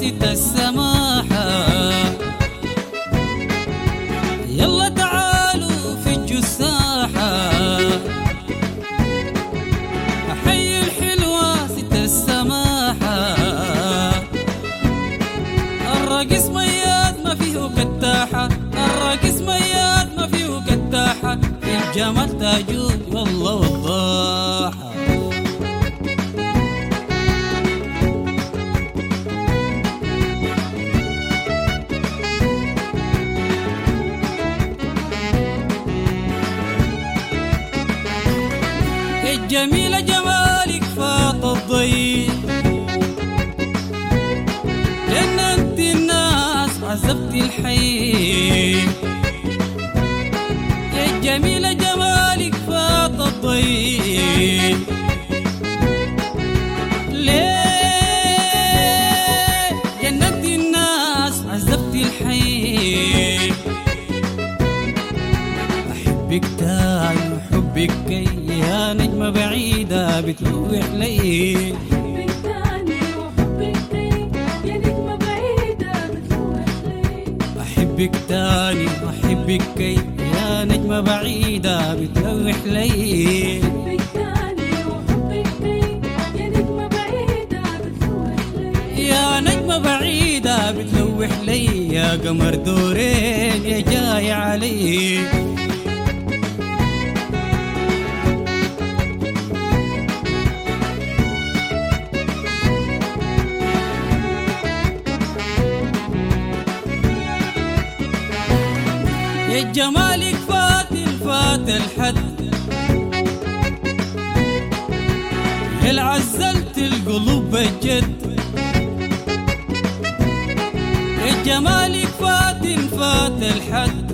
ست السماحة. يلا تعالوا فجوا الساحة، حي الحلوة ست السماحة. الراقص مياد ما فيه كتاحة، الراقص مياد ما فيه كتاحة، الجمال تاجوج والله وضاحة. الجميلة جمالك فاط الضي، جننت الناس عذبت الحي. الجميلة جمالك فاط الضي، ليه جننت الناس عذبت الحي. أحبك تاني وحبك كي يا نجمة بعيدة بتلوح لي. أحبك تاني وحبك كي يا نجمة بعيدة بتلوح لي. أحبك تاني وأحبك كي يا نجمة بعيدة بتلوح لي. أحبك تاني وحبك كي يا نجمة بعيدة بتلوح لي. يا نجمة بعيدة بتلوح لي، يا قمر دورين يا جاي علي. يا جمالك فات الحد، يا عزلت القلوب بجد. يا جمالك فات الحد،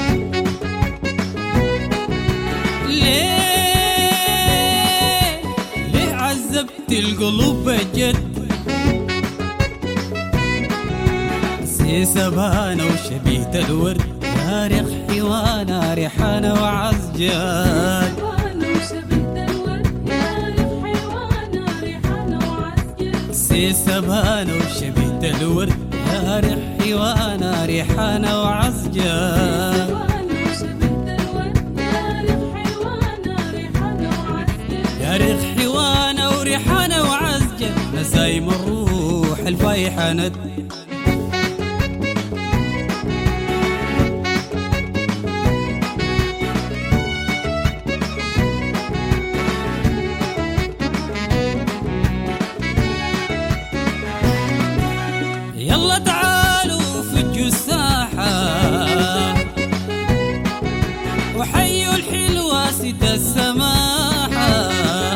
ليه عذبت القلوب بجد. سبانة وشبيهة الورد، يا ريح حيوانة ريحانة وعزجان. سبانة وشبيهة الورد، يا ريح حيوانة ريحانة وعزجان. يا ريح حيوانة وريحانة وعزجان، نسايم الروح الفايحة ند. يلا تعالوا فجوا الساحة، وحيوا الحلوة ست السماحة.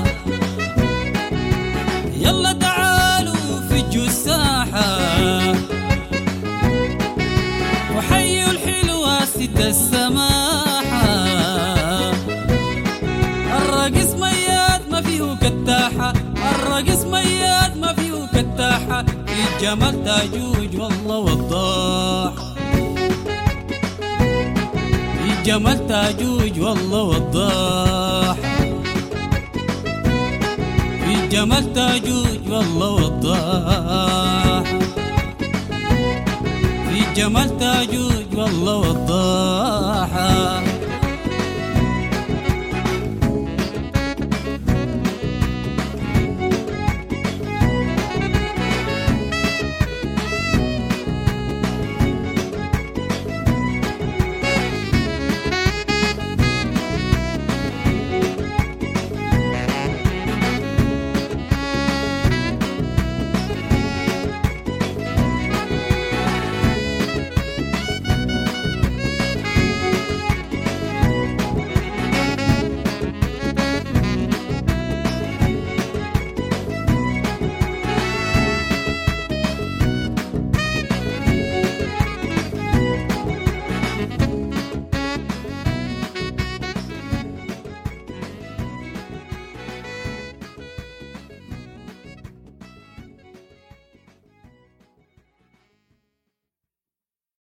يلا تعالوا فجوا الساحة، وحيوا الحلوة ست السماحة. الراقص مياد ما فيه كتاحة، الراقص مياد ما فيه كتاحة، الجمال تاجوج والله وضاح. الجمال تاجوج والله وضاح. الجمال تاجوج والله وضاح. الجمال تاجوج والله وضاح.